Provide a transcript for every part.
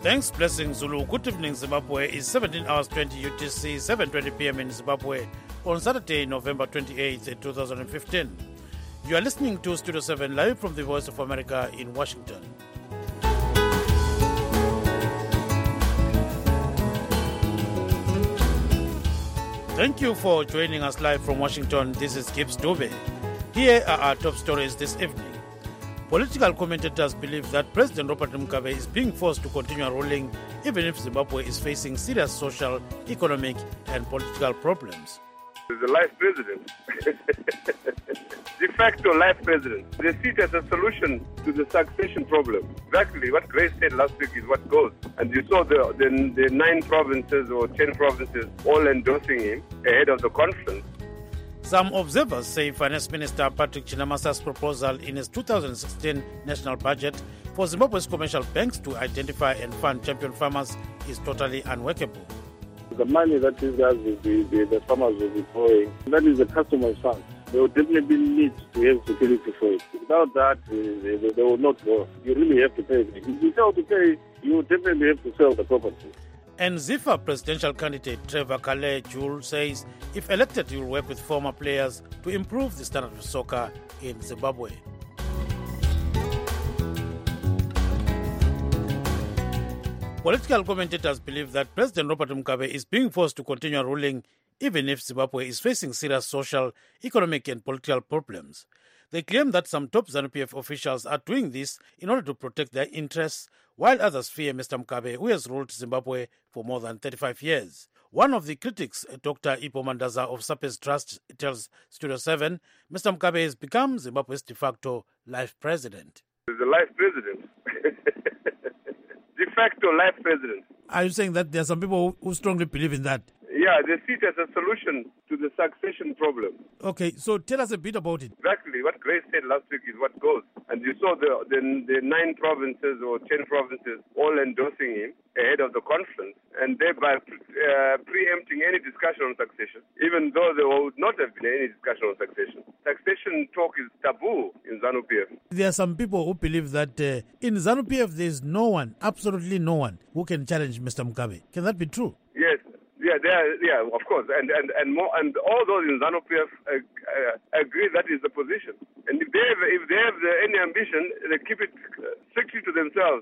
Thanks, Blessing Zulu. Good evening, Zimbabwe. It's 17 hours 20 UTC, 7:20 p.m. in Zimbabwe on Saturday, November 28th, 2015. You are listening to Studio 7 live from the Voice of America in Washington. Thank you for joining us live from Washington. This is Gibbs Dube. Here are our top stories this evening. Political commentators believe that President Robert Mugabe is being forced to continue ruling even if Zimbabwe is facing serious social, economic and political problems. The life president, de facto life president. They see it as a solution to the succession problem. Exactly what Grace said last week is what goes. And you saw the 9 provinces or 10 provinces all endorsing him ahead of the conference. Some observers say Finance Minister Patrick Chinamasa's proposal in his 2016 national budget for Zimbabwe's commercial banks to identify and fund champion farmers is totally unworkable. The money that these guys will be, the farmers will be throwing, that is the customer's fund. They will definitely need to have security for it. Without that, they will not go. You really have to pay. If you fail to pay, you definitely have to sell the property. And ZIFA presidential candidate Trevor Kale-Jule says if elected, he will work with former players to improve the standard of soccer in Zimbabwe. Political commentators believe that President Robert Mugabe is being forced to continue ruling even if Zimbabwe is facing serious social, economic and political problems. They claim that some top ZANU-PF officials are doing this in order to protect their interests, while others fear Mr. Mugabe, who has ruled Zimbabwe for more than 35 years. One of the critics, Dr. Ipo Mandaza of SAPES Trust, tells Studio 7, Mr. Mugabe has become Zimbabwe's de facto life president. The life president. De facto life president. Are you saying that there are some people who strongly believe in that? Yeah, they see it as a solution to the succession problem. Okay, so tell us a bit about it. Exactly what Grace said last week is what goes. And you saw the 9 provinces or 10 provinces all endorsing him ahead of the conference and thereby preempting any discussion on succession, even though there would not have been any discussion on succession. Succession talk is taboo in ZANU-PF. There are some people who believe that in ZANU-PF there is no one, absolutely no one, who can challenge Mr. Mugabe. Can that be true? Yes. Yeah, of course, and more, and all those in ZANU-PF agree that is the position. And if they have any ambition, they keep it strictly to themselves.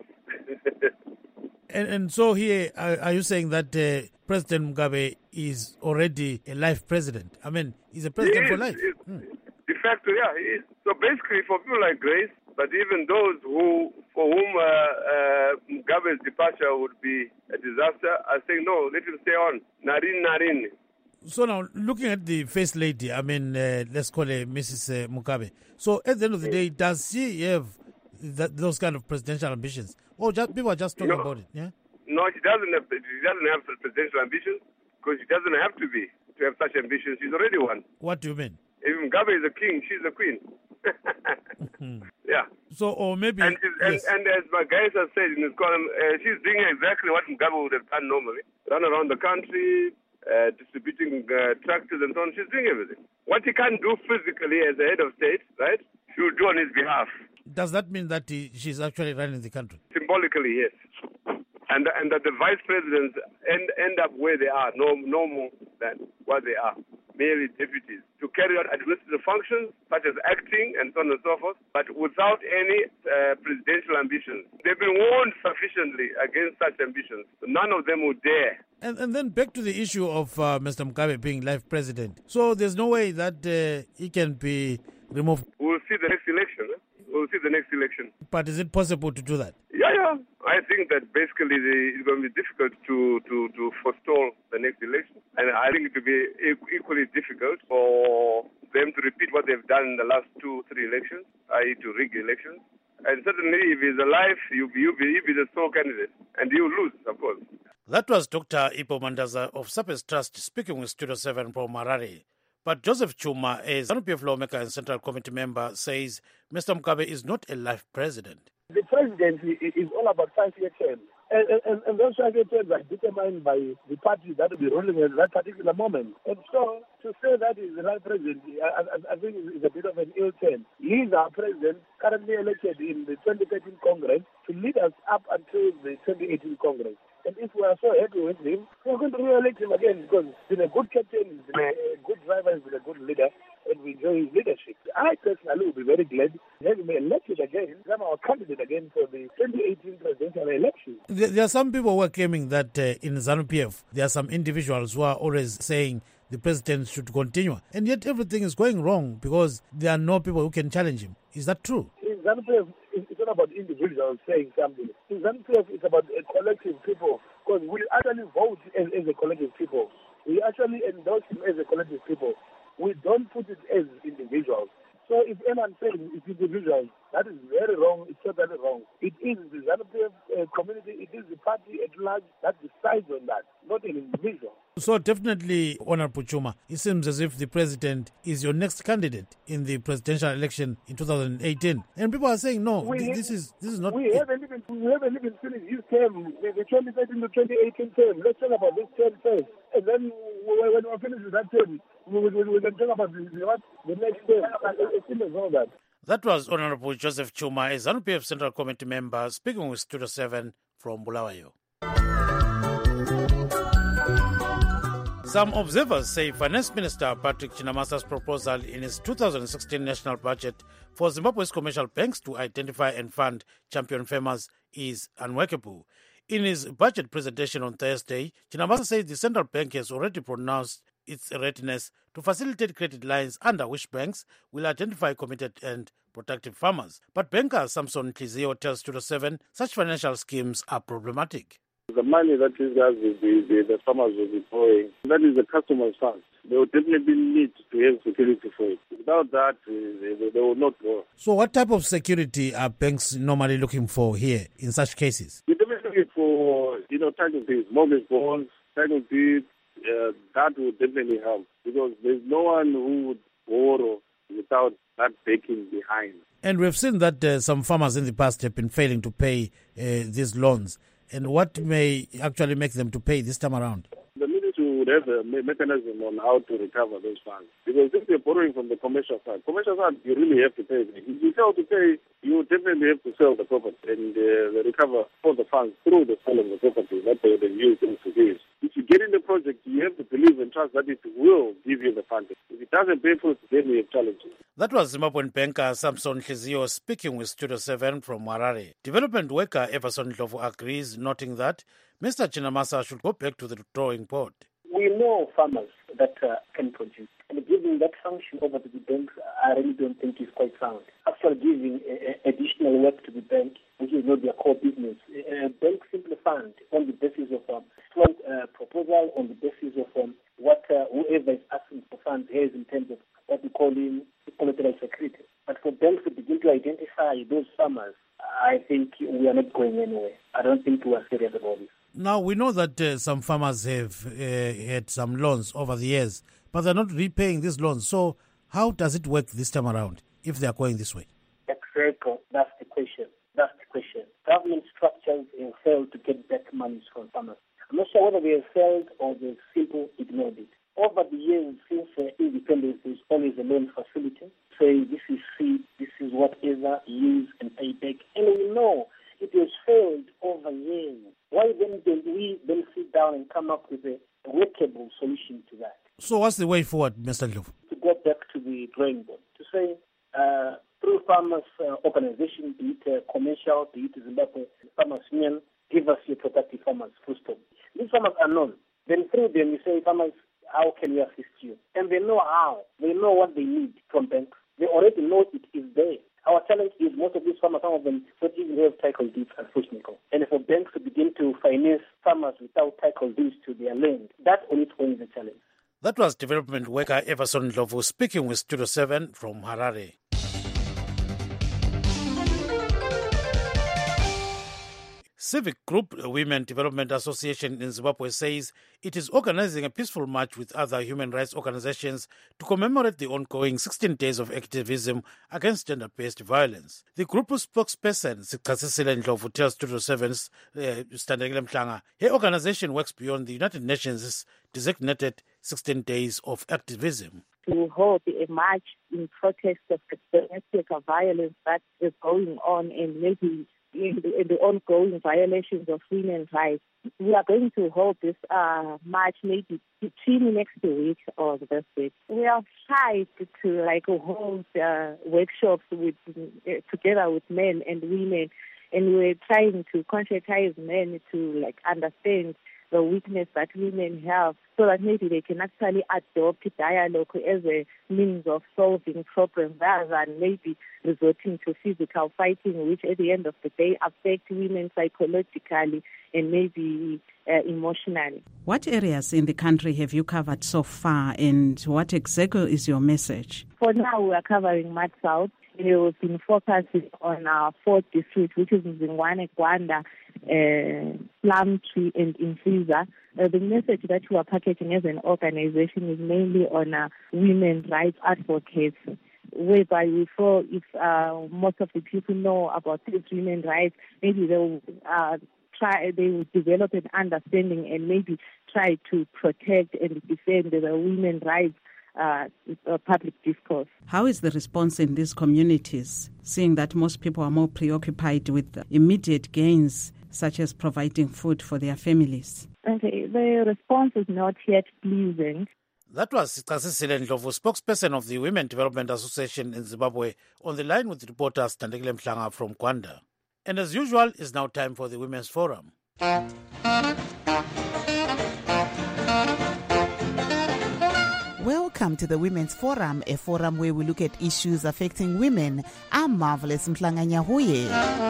and so here, are you saying that President Mugabe is already a life president? I mean, he's a president for life. De facto, yeah, he is. So basically, for people like Grace, but even those for whom Mugabe's departure would be a disaster, are saying, no, let him stay on. Narin. So now, looking at the first lady, I mean, let's call her Mrs. Mugabe. So at the end of the day, does she have those kind of presidential ambitions? Or just people are just talking about it, yeah? No, she doesn't have presidential ambitions because she doesn't have to have such ambitions. She's already one. What do you mean? If Mugabe is a king, she's a queen. Yeah. So, or maybe... And as my guys have said in his column, she's doing exactly what Mugabe would have done normally. Run around the country, distributing tractors and so on. She's doing everything. What he can't do physically as the head of state, right, she will do on his behalf. Does that mean that she's actually running the country? Symbolically, yes. And that the vice presidents end up where they are, no more than what they are. Merely deputies, to carry out administrative functions such as acting and so on and so forth, but without any presidential ambitions. They've been warned sufficiently against such ambitions. So none of them would dare. And then back to the issue of Mr. Mugabe being life president. So there's no way that he can be removed. We'll see the next election. We'll see the next election. But is it possible to do that? Yeah. I think that basically it's going to be difficult to forestall the next election. And I think it will be equally difficult for them to repeat what they've done in the last 2-3 elections, i.e. to rig elections. And certainly if he's alive, he'll be the sole candidate. And he'll lose, of course. That was Dr. Ipo Mandaza of SAPES Trust speaking with Studio 7 from Harare. But Joseph Chuma, a ZANU-PF lawmaker and Central Committee member, says Mr. Mugabe is not a life president. The presidency is all about 5-year terms. And those targets are determined by the party that will be ruling at that particular moment. And so to say that is the right president, I think is a bit of an ill turn. He is our president, currently elected in the 2013 Congress, to lead us up until the 2018 Congress. And if we are so happy with him, we're going to re-elect him again because he's been a good captain, he's been a good driver, he's been a good leader, and we enjoy his leadership. I personally will be very glad to have him elected again, become our candidate again for the 2018 presidential election. There are some people who are claiming that in ZANU-PF, there are some individuals who are always saying the president should continue. And yet everything is going wrong because there are no people who can challenge him. Is that true? In ZANU-PF, it's not about individuals saying something. In ZANU-PF, it's about a collective people, because we actually vote as a collective people. We actually endorse him as a collective people. We don't put it as individuals. So if anyone says it's individuals, that is very wrong. It's totally wrong. It is the ZANU-PF community, it is the party at large that decides on that, not an individual. So definitely, Honorable Chuma, it seems as if the president is your next candidate in the presidential election in 2018. And people are saying, no, this is not... We haven't even finished his term, the 2013 to 2018 term. Let's talk about this term first. And then when we finish with that term, we can talk about the next term. It's in all that. That was Honorable Joseph Chuma, a ZANU-PF Central Committee member, speaking with Studio 7 from Bulawayo. Some observers say Finance Minister Patrick Chinamasa's proposal in his 2016 national budget for Zimbabwe's commercial banks to identify and fund champion farmers is unworkable. In his budget presentation on Thursday, Chinamasa said the central bank has already pronounced its readiness to facilitate credit lines under which banks will identify committed and productive farmers. But banker Samson Tlizio tells Studio 7 such financial schemes are problematic. The money that these guys the farmers will be borrowing, that is the customer's funds. They will definitely need to have security for it. Without that, they will not borrow. So what type of security are banks normally looking for here in such cases? We're definitely looking for, title deeds, mortgage bonds, title deeds. That would definitely help because there's no one who would borrow without that backing behind. And we've seen that some farmers in the past have been failing to pay these loans. And what may actually make them to pay this time around? The ministry would have a mechanism on how to recover those funds. Because if they're borrowing from the commercial side, you really have to pay. If you fail to pay, you definitely have to sell the property and recover all the funds through the sale of the property that they use in securities. If you get in the project, you have to believe and trust that it will give you the funding. If it doesn't pay for it, then you have challenges. That was Zimbabwean banker Samson Tlizio speaking with Studio 7 from Harare. Development worker Everson Ndlovu agrees, noting that Mr. Chinamasa should go back to the drawing board. We know farmers that can produce. And giving that function over to the banks, I really don't think is quite sound. After giving additional work to the bank, which is not their core business, banks simply fund on the basis of strong proposal, on the basis of what whoever is asking for funds has in terms of what we call in collateral security. But for banks to begin to identify those farmers, I think we are not going anywhere. I don't think we are serious about this. Now, we know that some farmers have had some loans over the years, but they're not repaying these loans. So how does it work this time around if they are going this way? Exactly. That's the question. Government structures have failed to get back money from farmers. I'm not sure whether they have failed or they simply ignored it. Over the years since independence, there's always a loan facility saying this is free, this is whatever, use and pay back. And we know it has failed over years. Why then don't we then sit down and come up with a workable solution to that? So what's the way forward, Mr. Ndlovu? To go back to the drawing board, to say through farmers' organization, be it commercial, be it Zimbabwe Farmers Union, give us your productive farmers, full stop. These farmers are known. Then through them you say, farmers, how can we assist you? And they know how. They know what they need from banks. They already know it is there. Our challenge is most of these farmers, some of them don't even have title deeds, unfortunately. And for banks to begin to finance farmers without title deeds to their land, that on its own is a challenge. That was development worker Everson Ndlovu speaking with Studio 7 from Harare. Civic group Women Development Association in Zimbabwe says it is organizing a peaceful march with other human rights organizations to commemorate the ongoing 16 days of activism against gender-based violence. The group's spokesperson, Sikasisile Ndlovu, tells Studio 7's Standekile Mhlanga her organization works beyond the United Nations' designated 16 days of activism. To hold a march in protest of the domestic violence that is going on and maybe in the ongoing violations of women's rights. We are going to hold this march maybe between next week or this week. We have tried to hold workshops together with men and women, and we're trying to conscientize men to understand the weakness that women have, so that maybe they can actually adopt dialogue as a means of solving problems rather than maybe resorting to physical fighting, which at the end of the day affect women psychologically and maybe emotionally. What areas in the country have you covered so far, and what exactly is your message? For now, we are covering Mad South. We've been focusing on our 4th district, which is Zingwane, Gwanda, Plumtree, and Imfiza. The message that we are packaging as an organization is mainly on women's rights advocates, whereby we feel if most of the people know about these women's rights, maybe they will develop an understanding and maybe try to protect and defend the women's rights. Public discourse. How is the response in these communities, seeing that most people are more preoccupied with immediate gains, such as providing food for their families? Okay, the response is not yet pleasing. That was Sikasisile Ndlovu, spokesperson of the Women Development Association in Zimbabwe, on the line with reporter Standekile Mhlanga from Gwanda. And as usual, it's now time for the Women's Forum. Welcome to the Women's Forum, a forum where we look at issues affecting women. I'm Marvelous Mhlanga Nyahuye.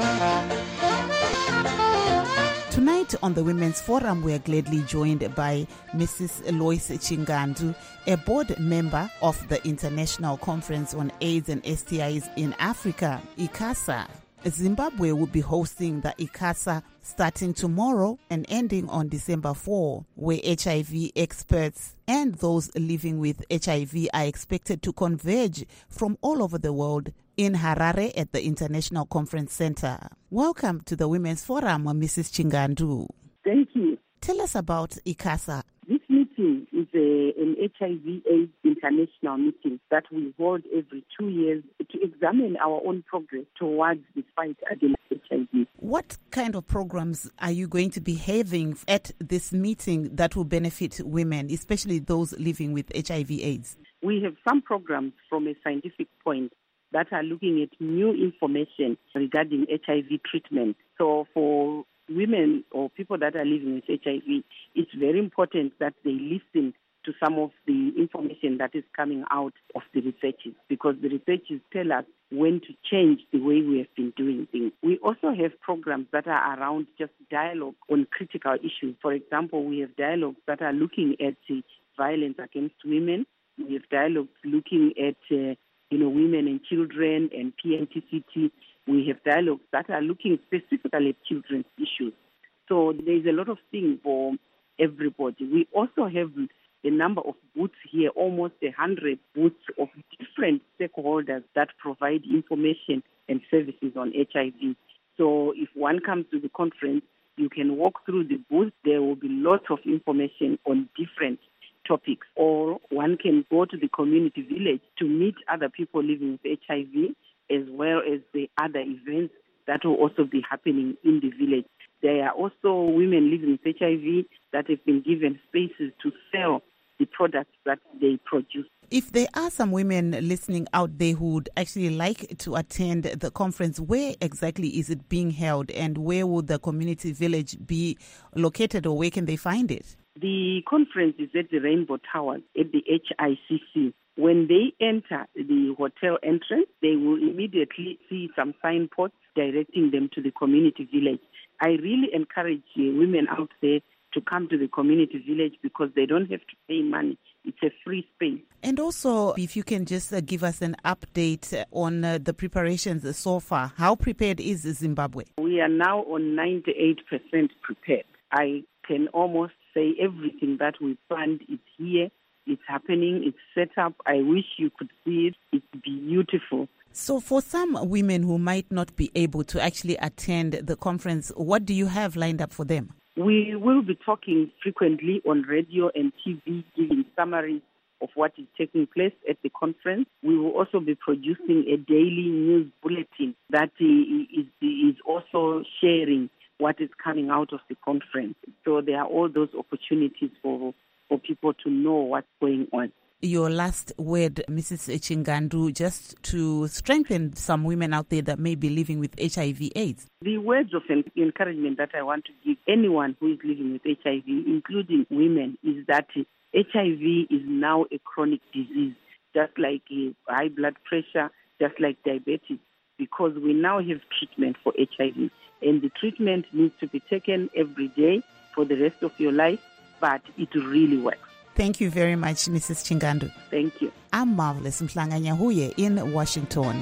Tonight on the Women's Forum, we are gladly joined by Mrs. Lois Chingandu, a board member of the International Conference on AIDS and STIs in Africa, ICASA. Zimbabwe will be hosting the ICASA starting tomorrow and ending on December 4, where HIV experts and those living with HIV are expected to converge from all over the world in Harare at the International Conference Center. Welcome to the Women's Forum, Mrs. Chingandu. Thank you. Tell us about ICASA. This meeting is an HIV/AIDS international meeting that we hold every 2 years to examine our own progress towards the fight against HIV. What kind of programs are you going to be having at this meeting that will benefit women, especially those living with HIV/AIDS? We have some programs from a scientific point that are looking at new information regarding HIV treatment. So for women or people that are living with HIV, it's very important that they listen to some of the information that is coming out of the researches, because the researches tell us when to change the way we have been doing things. We also have programs that are around just dialogue on critical issues. For example, we have dialogues that are looking at violence against women. We have dialogues looking at women and children and PMTCT. We have dialogues that are looking specifically at children's issues. So there's a lot of things for everybody. We also have a number of booths here, almost 100 booths of different stakeholders that provide information and services on HIV. So if one comes to the conference, you can walk through the booth. There will be lots of information on different topics. Or one can go to the community village to meet other people living with HIV, as well as the other events that will also be happening in the village. There are also women living with HIV that have been given spaces to sell the products that they produce. If there are some women listening out there who would actually like to attend the conference, where exactly is it being held, and where would the community village be located, or where can they find it? The conference is at the Rainbow Towers at the HICC. When they enter the hotel entrance, they will immediately see some signposts directing them to the community village. I really encourage women out there to come to the community village, because they don't have to pay money. It's a free space. And also, if you can just give us an update on the preparations so far. How prepared is Zimbabwe? We are now on 98% prepared. I can almost say everything that we planned is here. It's happening. It's set up. I wish you could see it. It's beautiful. So for some women who might not be able to actually attend the conference, what do you have lined up for them? We will be talking frequently on radio and TV, giving summaries of what is taking place at the conference. We will also be producing a daily news bulletin that is also sharing what is coming out of the conference. So there are all those opportunities for people to know what's going on. Your last word, Mrs. Chingandu, just to strengthen some women out there that may be living with HIV/AIDS. The words of encouragement that I want to give anyone who is living with HIV, including women, is that HIV is now a chronic disease, just like high blood pressure, just like diabetes, because we now have treatment for HIV. And the treatment needs to be taken every day for the rest of your life, but it really works. Thank you very much, Mrs. Chingandu. Thank you. I'm Marvelous Mhlanganyahuye in Washington.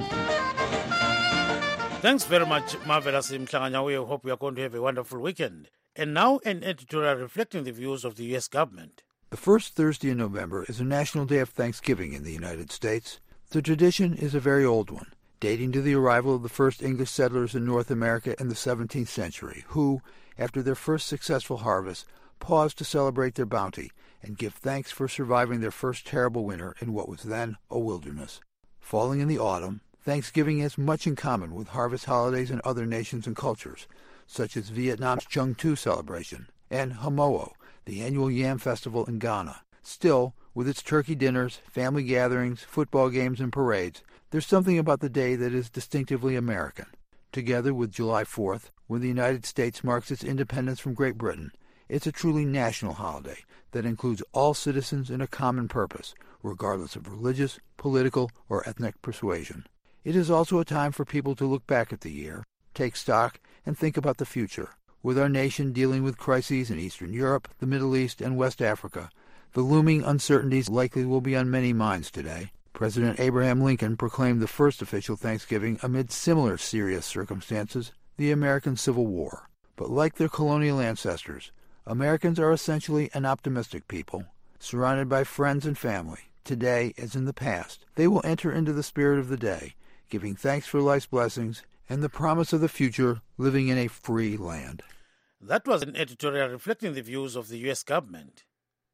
Thanks very much, Marvelous Mhlanganyahuye. Hope you are going to have a wonderful weekend. And now an editorial reflecting the views of the U.S. government. The first Thursday in November is a national day of Thanksgiving in the United States. The tradition is a very old one, dating to the arrival of the first English settlers in North America in the 17th century, who, after their first successful harvest, paused to celebrate their bounty and give thanks for surviving their first terrible winter in what was then a wilderness. Falling in the autumn, Thanksgiving has much in common with harvest holidays in other nations and cultures, such as Vietnam's Chung Tu celebration and Hamo'o, the annual yam festival in Ghana. Still, with its turkey dinners, family gatherings, football games, and parades, there's something about the day that is distinctively American. Together with July 4th, when the United States marks its independence from Great Britain, it's a truly national holiday that includes all citizens in a common purpose, regardless of religious, political, or ethnic persuasion. It is also a time for people to look back at the year, take stock, and think about the future. With our nation dealing with crises in Eastern Europe, the Middle East, and West Africa, the looming uncertainties likely will be on many minds today. President Abraham Lincoln proclaimed the first official Thanksgiving amid similar serious circumstances, the American Civil War. But like their colonial ancestors, Americans are essentially an optimistic people, surrounded by friends and family. Today, as in the past, they will enter into the spirit of the day, giving thanks for life's blessings and the promise of the future, living in a free land. That was an editorial reflecting the views of the U.S. government.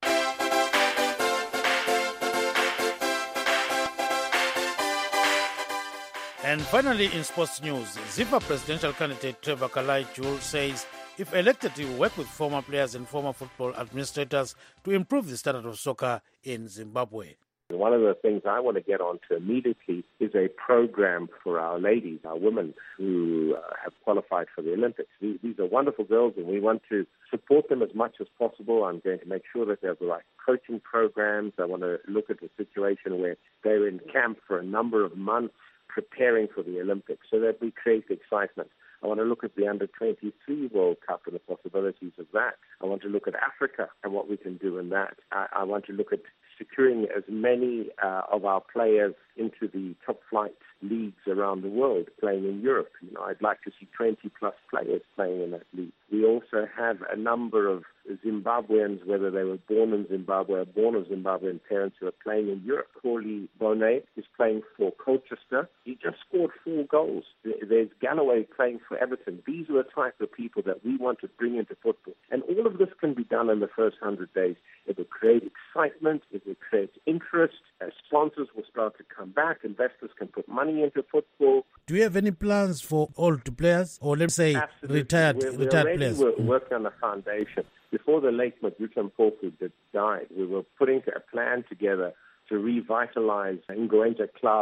And finally, in sports news, ZIFA presidential candidate Trevor Kalai-Jewell says if elected, he will work with former players and former football administrators to improve the standard of soccer in Zimbabwe. One of the things I want to get onto immediately is a program for our ladies, our women who have qualified for the Olympics. These are wonderful girls, and we want to support them as much as possible. I'm going to make sure that they have the right coaching programs. I want to look at a situation where they're in camp for a number of months preparing for the Olympics so that we create excitement. I want to look at the Under-23 World Cup and the possibilities of that. I want to look at Africa and what we can do in that. I want to look at securing as many of our players into the top-flight leagues around the world, playing in Europe. I'd like to see 20-plus players playing in that league. We also have a number of Zimbabweans, whether they were born in Zimbabwe or born of Zimbabwean parents, who are playing in Europe. Corley Bonet is playing for Colchester. He just scored 4 goals. There's Galloway playing for Everton. These are the type of people that we want to bring into football. And all of this can be done in the first 100 days. It will create excitement. It will create interest. Sponsors will start to come back. Investors can put money into football. Do you have any plans for old players, or let's say retired players? We're working on a foundation. Before the late Maduka Mpofu died, we were putting a plan together to revitalize Ingwenja Club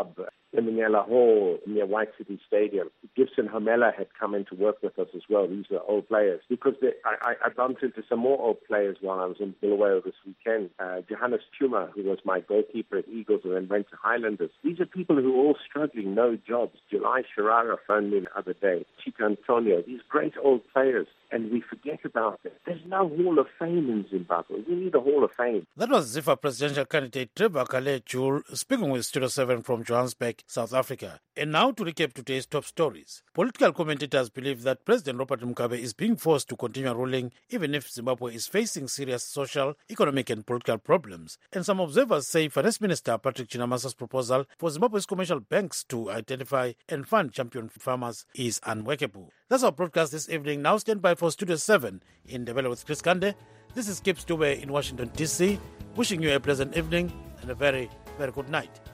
Eminyela Hall near White City Stadium. Gibson Homela had come in to work with us as well. These are old players. Because I bumped into some more old players while I was in Bulawayo this weekend. Johannes Chuma, who was my goalkeeper at Eagles and then went to Highlanders. These are people who are all struggling, no jobs. July Sharara phoned me the other day. Chico Antonio, these great old players. And we forget about it. There's no Hall of Fame in Zimbabwe. We need a Hall of Fame. That was ZIFA presidential candidate Trevor Kale Jule speaking with Studio 7 from Johannesburg, South Africa. And now to recap today's top stories. Political commentators believe that President Robert Mugabe is being forced to continue ruling even if Zimbabwe is facing serious social, economic and political problems. And some observers say Finance Minister Patrick Chinamasa's proposal for Zimbabwe's commercial banks to identify and fund champion farmers is unworkable. That's our broadcast this evening. Now stand by for Studio 7 in Ndebele with Chris Kande. This is Kip Stube in Washington, D.C., wishing you a pleasant evening and a very, very good night.